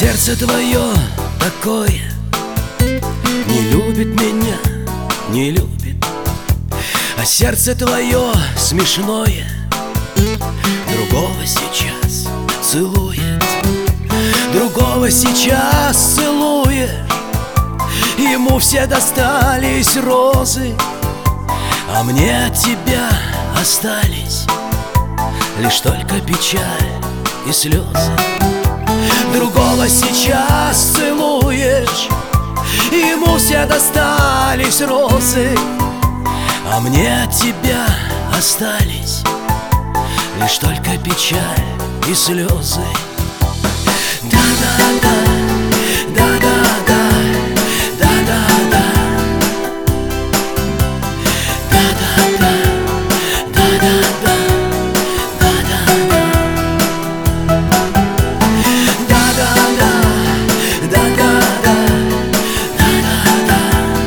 сердце твое такое не любит меня, не любит. А сердце твое смешное другого сейчас целует. Другого сейчас целуешь. Ему все достались розы, а мне от тебя остались лишь только печаль и слезы. Другого сейчас целуешь. Ему все достались розы, а мне от тебя остались лишь только печаль и слезы. Да-да-да, да-да-да, да-да-да, да-да-да, да-да-да, да-да-да, да-да-да, да-да-да, да-да-да,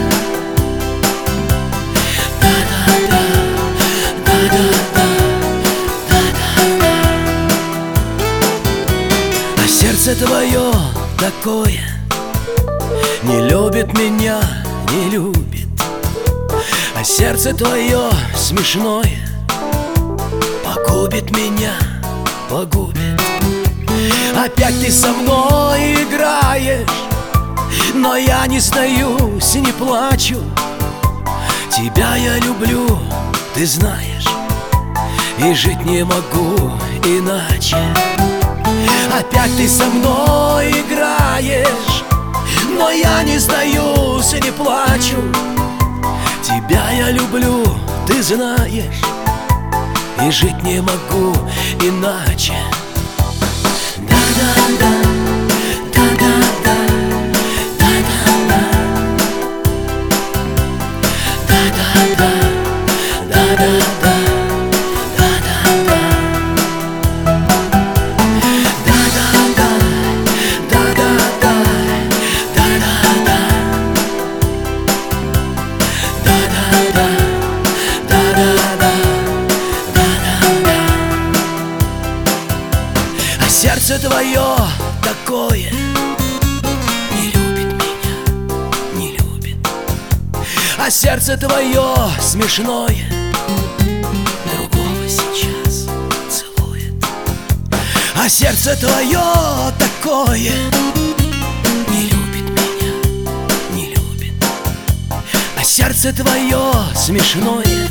да-да-да, да-да-да. А сердце твое такое не любит меня, не любит. А сердце твое смешное погубит меня, погубит. Опять ты со мной играешь, но я не сдаюсь, не плачу. Тебя я люблю, ты знаешь, и жить не могу иначе. Опять ты со мной играешь, но я не сдаюсь и не плачу. Тебя я люблю, ты знаешь, и жить не могу иначе. Да-да-да, да-да-да, да-да-да, да-да-да, да-да-да, да-да-да, да-да-да, да-да-да, да-да-да, да-да-да, да-да-да, да-да-да. А сердце твое такое не любит меня, не любит. А сердце твое смешное другого сейчас целует. А сердце твое такое не любит меня, не любит. А сердце твое смешное